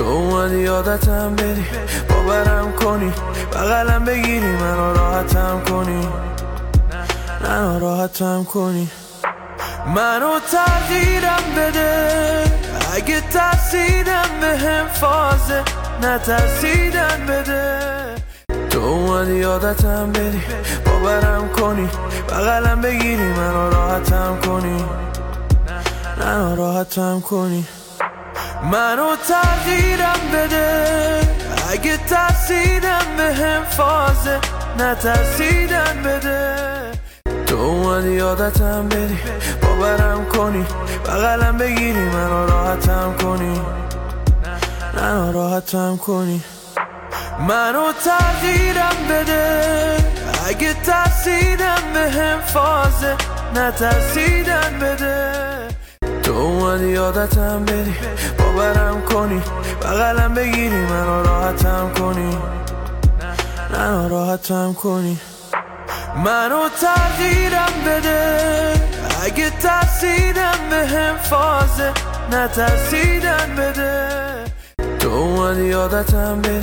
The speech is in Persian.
اومدی یادتم بدی، باورم کنی، بغلم بگیری، منو راحتم کنی، منو راحتم کنی، منو تغییرم بده، اگه ترسیدم بهم فازه، نترسیدن بده. تو اومدی یادتم بدی، باورم کنی، بغلم بگیری، منو راحتم کنی، منو راحتم کنی، منو تغییرم بده، اگه ترسیدم بهم فازه، نترسیدن بده. تو اومدی یادتم بدی، باورم کنی، بغلم بگیری، منو راحتم کنی، منو راحتم کنی، منو تغییرم بده، اگه ترسیدم بهم فازه، نترسیدن بده. تو اومدی یادتم بدی، باورم کنی، بغلم بگیری، منو راحتم کنی، منو راحتم کنی، منو تغییرم بده، اگه ترسیدم بهم فازه، نترسیدن بده. تو اومدی یادتم بدی،